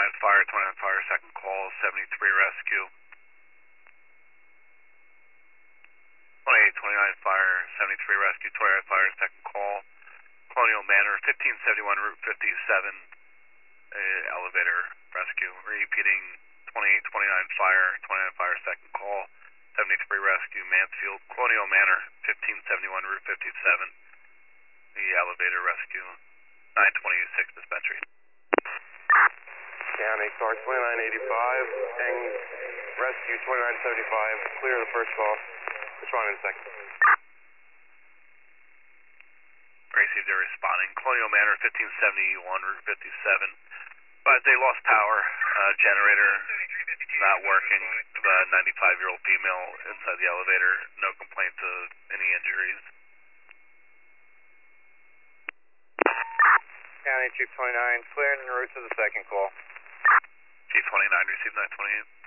fire, 29 fire, second call, 73 rescue. 2829 fire, 73 rescue, 29 fire, second call. Colonial Manor, 1571 Route 57, elevator rescue. Repeating 2829 fire, 29 fire, second call, 73 rescue, Mansfield. Colonial Manor, 1571 Route 57, the elevator rescue. 926 dispatchery. County car 2985 and rescue 2975. Clear the first call. Respond in a second. Received, they're responding. Colonial Manor, 1571 Route 57. But they lost power. Generator not working. 95-year-old female inside the elevator. No complaints of any injuries. County Chief 29, clearing en route to the second call. Chief 29, received 928.